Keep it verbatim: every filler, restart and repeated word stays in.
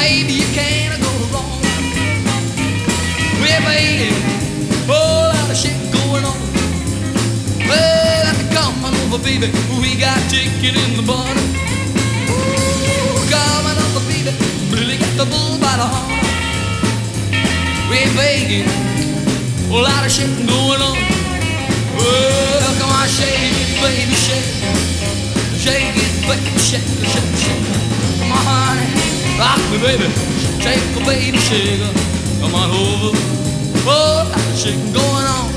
baby, you can't go wrong. Well, baby, whole lot of shit going on. Well, have to come on over, baby. We got chicken in the bun. Ooh, come on over, baby. Really got the bull by the horn. Well, baby, whole lot of shit going on. Well, come on, shake it, baby, shake it. Shake it, baby, shake it, shake it, shake it. Come on, honey, rock me, baby. Shake it, baby, shake it. Come on over. Oh, lot of shit going on.